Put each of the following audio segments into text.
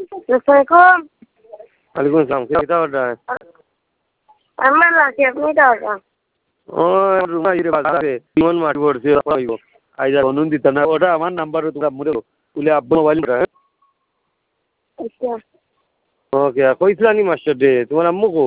Assalamualaikum. Waalaikumsalam. Kita order. Amma lagi apni ta order. Oh, rumah ini bahasa Timon mati borsi apa itu? Aja konun di tanah. Order aman number itu kamu dulu. Ule abang mobile order. अच्छा Okay, kau Islami master deh. Tuan ammu ko.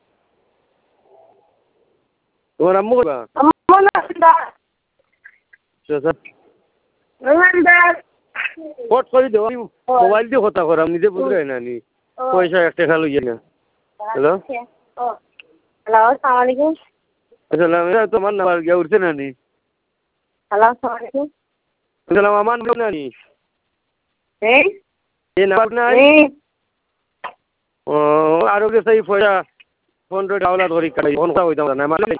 Tuan ammu ko ba? अम्मा ना Sasa. Number What kau itu? Mobile dia kota koram ni dia bukan nani. Kau isa ekte kalau je na. Hello. Hello अस्सलाम वालेकुम Assalamualaikum. Itu mana number dia urus nani? Hello अस्सलाम वालेकुम Assalamualaikum aman nani. Ye number nani? Oh, आरोग्य सही फोड़ा phone रो डावला धोरी करी phone का होइता ना मालूम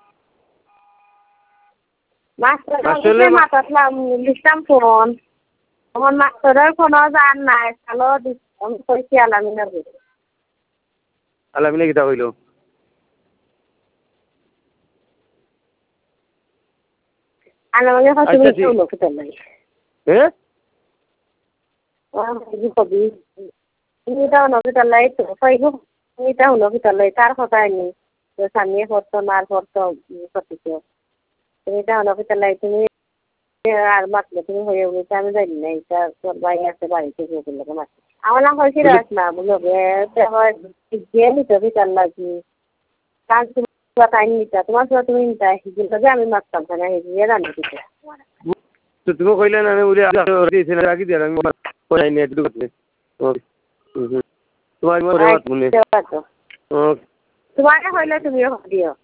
मास्टर मातातला लिस्टाम फोन আমার মাস্টারের ফোন জান নাই হ্যালো আমি কইছি আলামিনের বলে আলা মিলে কিটা হইলো আলামিনের কাছে তুমি হলো কি তাই হ্যাঁ আমি কবি এটা হলো কি তাই তো ফাইগো এটা হলো কি তাই তার কথা নেই তো সামনে ফটো মার ফটো কতিছো এটা হলো কি তাই তুমি আর মাত্র তুমি হয়ে গেছে আমি জানি না এটা তোর ভাই আছে বাড়িতে গিয়ে বললো মাছ আমার নাম হয়েছে রাসনা বললো গিয়ে নিতে ভিতর লাগি কাজ তুমি তাই নিতা তোমার সাথে তুমি নিতা হিজুল আমি মারতাম না হিজুলে রান্না দিতে তো তুমি কইলে না আমি উড়ে দিয়েছি না রাখি দিয়ে আমি কই নাই একটু করতে তোমার মনে রাত মনে তোমাকে হইলে তুমিও দিও